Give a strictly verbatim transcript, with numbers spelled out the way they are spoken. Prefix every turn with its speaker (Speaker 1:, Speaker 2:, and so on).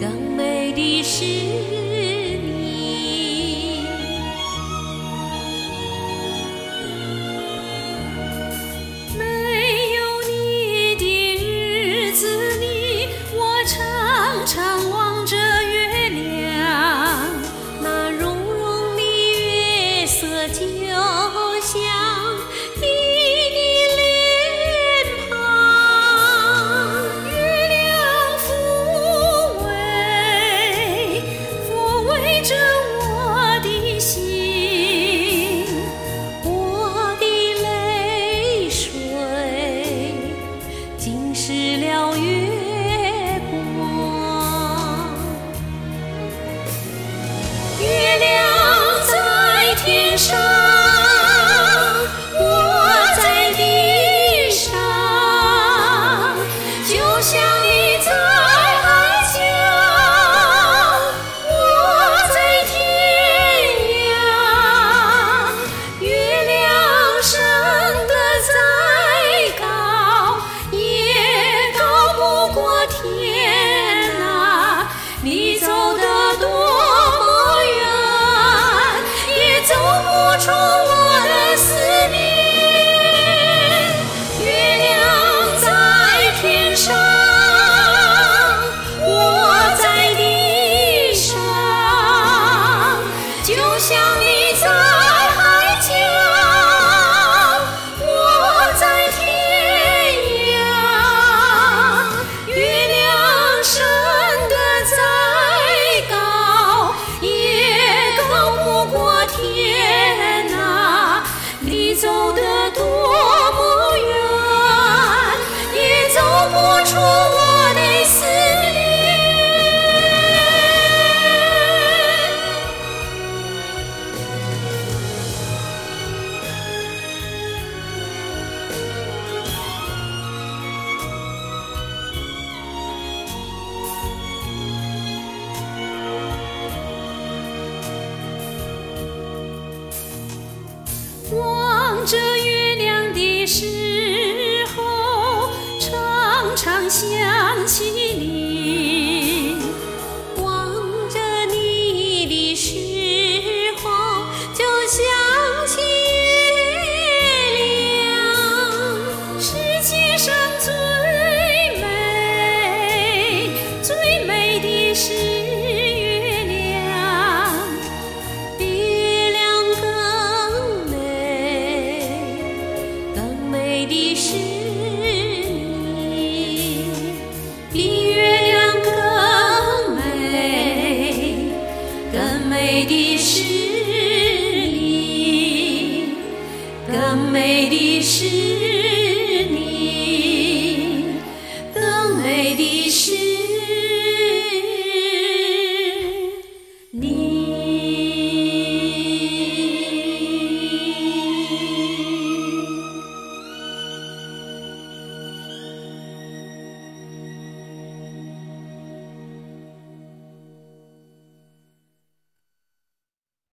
Speaker 1: 更美的是你。没有你的日子里，我常常望着月亮，那融融的月色就像你的脸庞，月亮抚慰抚慰着我的心，我的泪水浸湿了月光。月亮在天上，我在地上，就像你在海角，我在天涯。月亮升得再高，也高不过天啊，你走得多么远，也走不出我的思念。月亮在天上，我在地上，就像你在海角，我在天涯。月亮升得再高，也高不过天啊，你走得多么远，也走不出我的思念。望着月亮的时候，常常想起你；望着你的时候，就想起月亮。世界上最美最美的是月亮，月亮更美更美的是你，比月亮更美更美的是你，更美的是你，更美的是